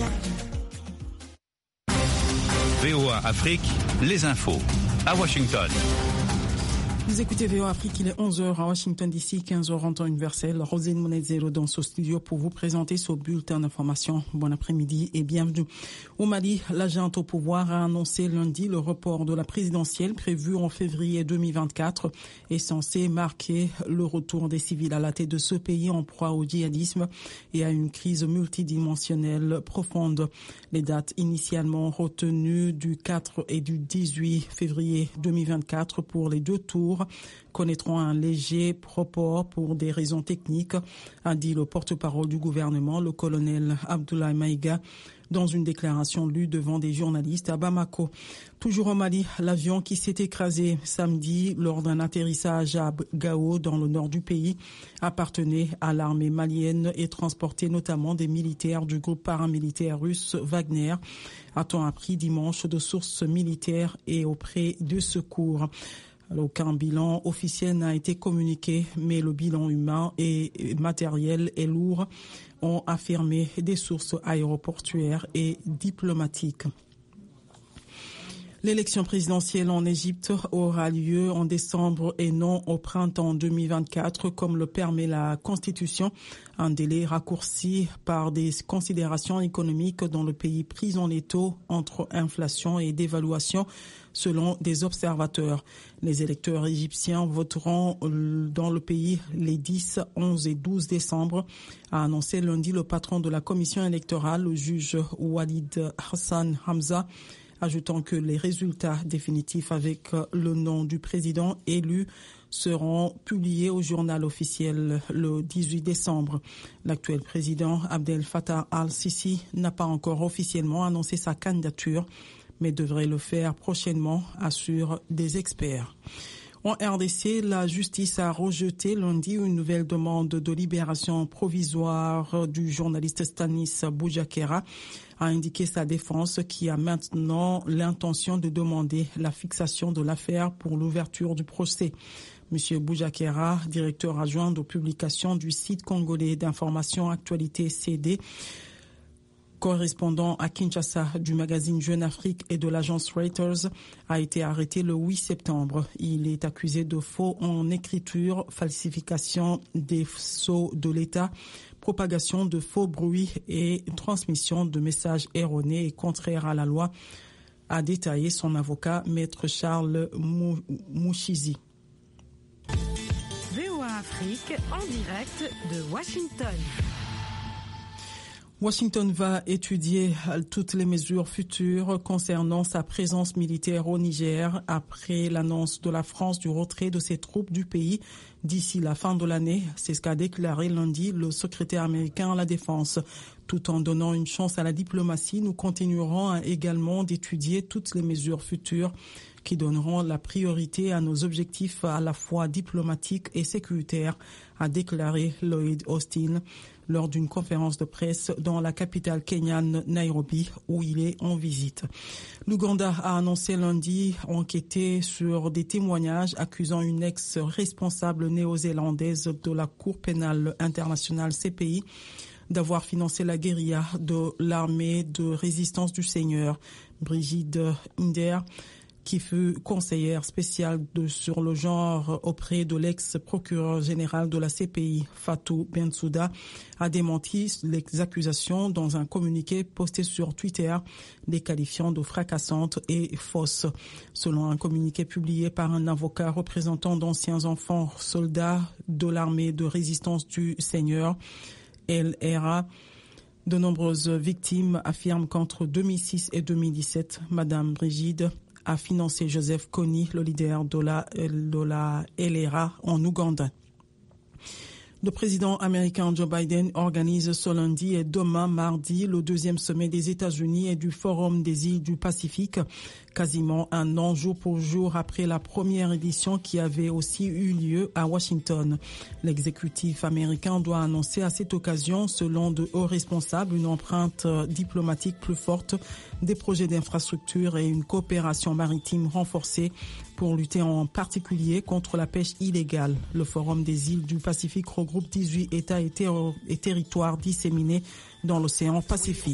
VOA Afrique, les infos à Washington. Vous écoutez VOA Afrique, il est 11h à Washington DC, 15h en temps universel. Roselyne Monezero dans ce studio pour vous présenter ce bulletin d'information. Bon après-midi et bienvenue. Au Mali, la junte au pouvoir a annoncé lundi le report de la présidentielle prévue en février 2024 est censé marquer le retour des civils à la tête de ce pays en proie au djihadisme et à une crise multidimensionnelle profonde. Les dates initialement retenues du 4 et du 18 février 2024 pour les deux tours connaîtront un léger report pour des raisons techniques, a dit le porte-parole du gouvernement, le colonel Abdoulaye Maïga, dans une déclaration lue devant des journalistes à Bamako. Toujours au Mali, l'avion qui s'est écrasé samedi lors d'un atterrissage à Gao dans le nord du pays appartenait à l'armée malienne et transportait notamment des militaires du groupe paramilitaire russe Wagner, a-t-on appris dimanche de sources militaires et auprès de secours. Aucun bilan officiel n'a été communiqué, mais le bilan humain et matériel est lourd, ont affirmé des sources aéroportuaires et diplomatiques. L'élection présidentielle en Égypte aura lieu en décembre et non au printemps 2024, comme le permet la Constitution, un délai raccourci par des considérations économiques dans le pays pris en étau entre inflation et dévaluation, selon des observateurs. Les électeurs égyptiens voteront dans le pays les 10, 11 et 12 décembre, a annoncé lundi le patron de la commission électorale, le juge Walid Hassan Hamza, ajoutant que les résultats définitifs avec le nom du président élu seront publiés au journal officiel le 18 décembre. L'actuel président Abdel Fattah al-Sisi n'a pas encore officiellement annoncé sa candidature, mais devrait le faire prochainement, assurent des experts. En RDC, la justice a rejeté lundi une nouvelle demande de libération provisoire du journaliste Stanis Boujakera, a indiqué sa défense qui a maintenant l'intention de demander la fixation de l'affaire pour l'ouverture du procès. Monsieur Boujakera, directeur adjoint de publication du site congolais d'information Actualité CD, correspondant à Kinshasa du magazine Jeune Afrique et de l'agence Reuters, a été arrêté le 8 septembre. Il est accusé de faux en écriture, falsification des sceaux de l'État, propagation de faux bruits et transmission de messages erronés et contraires à la loi, a détaillé son avocat, maître Charles Mouchizi. VOA Afrique en direct de Washington. Washington va étudier toutes les mesures futures concernant sa présence militaire au Niger après l'annonce de la France du retrait de ses troupes du pays d'ici la fin de l'année. C'est ce qu'a déclaré lundi le secrétaire américain à la Défense. Tout en donnant une chance à la diplomatie, nous continuerons également d'étudier toutes les mesures futures qui donneront la priorité à nos objectifs à la fois diplomatiques et sécuritaires, a déclaré Lloyd Austin lors d'une conférence de presse dans la capitale kenyane Nairobi où il est en visite. L'Ouganda a annoncé lundi enquêter sur des témoignages accusant une ex-responsable néo-zélandaise de la Cour pénale internationale CPI d'avoir financé la guérilla de l'armée de résistance du Seigneur. Brigitte Inder, qui fut conseillère spéciale sur le genre auprès de l'ex-procureur général de la CPI, Fatou Bensouda, a démenti les accusations dans un communiqué posté sur Twitter, les qualifiant de fracassantes et fausses. Selon un communiqué publié par un avocat représentant d'anciens enfants soldats de l'armée de résistance du Seigneur, LRA, de nombreuses victimes affirment qu'entre 2006 et 2017, Madame Brigitte a financé Joseph Kony, le leader de la LRA en Ouganda. Le président américain Joe Biden organise ce lundi et demain mardi le deuxième sommet des États-Unis et du Forum des îles du Pacifique, quasiment un an jour pour jour après la première édition qui avait aussi eu lieu à Washington. L'exécutif américain doit annoncer à cette occasion, selon de hauts responsables, une empreinte diplomatique plus forte, des projets d'infrastructure et une coopération maritime renforcée pour lutter en particulier contre la pêche illégale. Le Forum des îles du Pacifique regroupe 18 États et territoires disséminés dans l'océan Pacifique.